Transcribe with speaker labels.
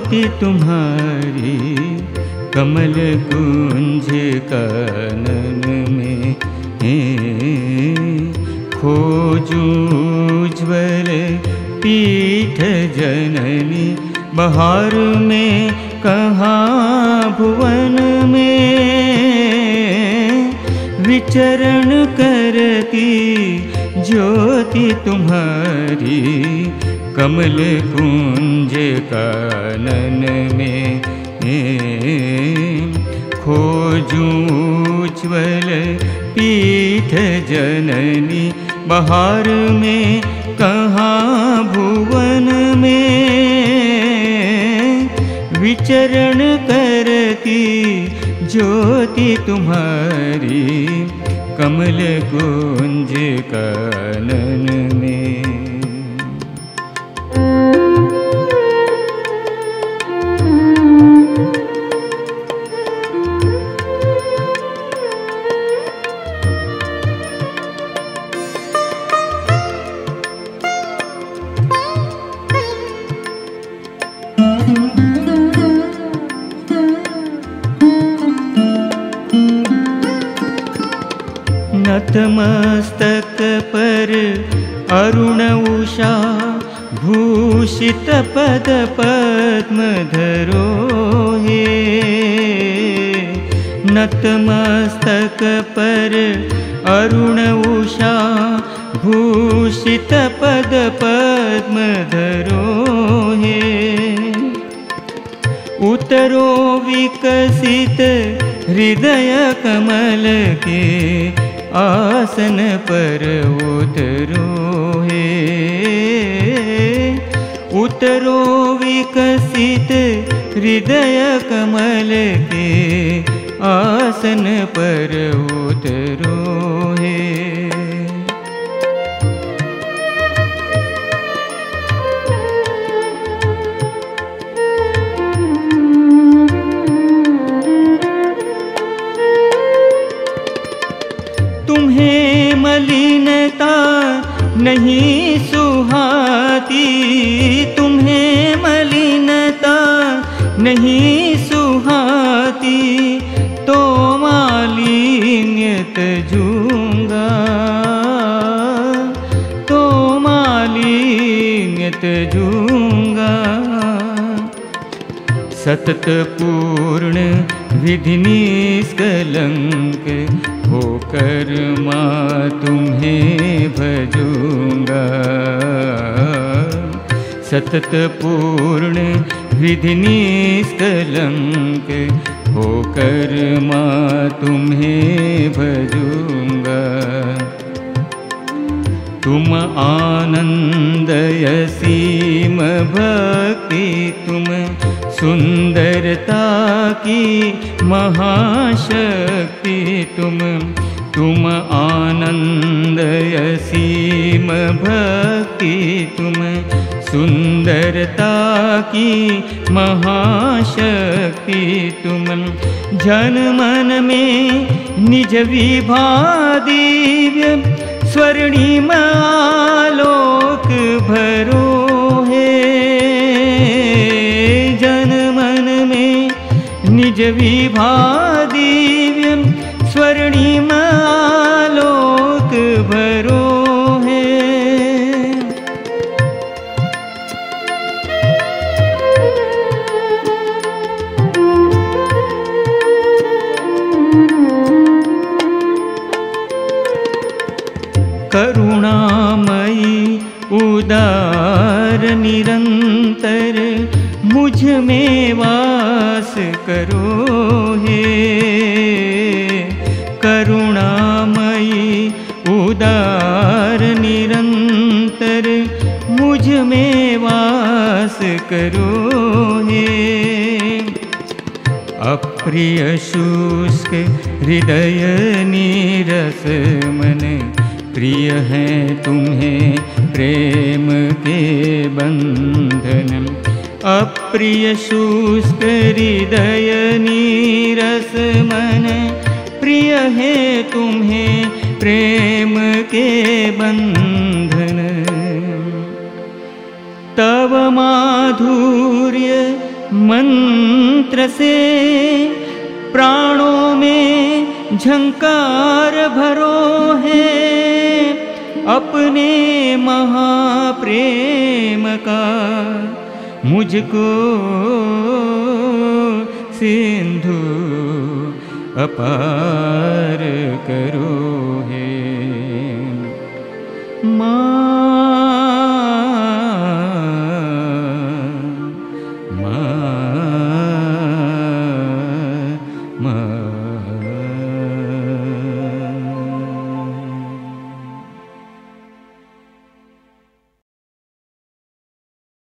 Speaker 1: ज्योति तुम्हारी कमल कुंज कानन में, खोजूं उज्ज्वल पीठ जननी बहार में कहाँ भुवन में, विचरण करती ज्योति तुम्हारी कमल कुंज कानन में, खोजूं उज्ज्वल पीठ जननी बहार में कहाँ भुवन में, विचरण करती ज्योति तुम्हारी कमल कुंज कानन में। नतमस्तक पर अरुण उषा भूषित पद पद्म धरो हे, नतमस्तक पर अरुण उषा भूषित पद पद्म धरो हे, उतरो विकसित हृदय कमल के आसन पर उतरो हे, उतरो विकसित हृदय कमल के आसन पर उतरो हे। तुम्हें मलिनता नहीं सुहाती, तुम्हें मलिनता नहीं सुहाती, तो मालिन्य तजूंगा, तो मालिन्य तजूंगा। सतत पूर्ण विधि निष्कलंक होकर माँ तुम्हें भजूंगा, सतत पूर्ण विधि निष्कलंक होकर माँ तुम्हें भजूंगा। तुम आनंद असीम भक्ति, तुम सुंदरता की महाशक्ति, तुम आनंद असीम भक्ति, तुम सुंदरता की महाशक्ति, तुम जन मन में निज विभा दिव्य स्वर्णिम आलोक भरो है, जन मन में निज विभा दिव्य स्वर्णिम आलोक भरो है। करुणामयी उदार निरंतर मुझ में वास करो हे, करुणामयी उदार निरंतर मुझ में वास करो हे। अप्रिय शुष्क हृदय नीरस मन, प्रिय है तुम्हें प्रेम के बंधन। अप्रिय शुष्क हृदय नीरस मन, प्रिय है तुम्हें प्रेम के बंधन। तव माधुर्य मंत्र से प्राणों में झंकार भरो है, अपने महाप्रेम का मुझको सिंधु अपार करो है। माँ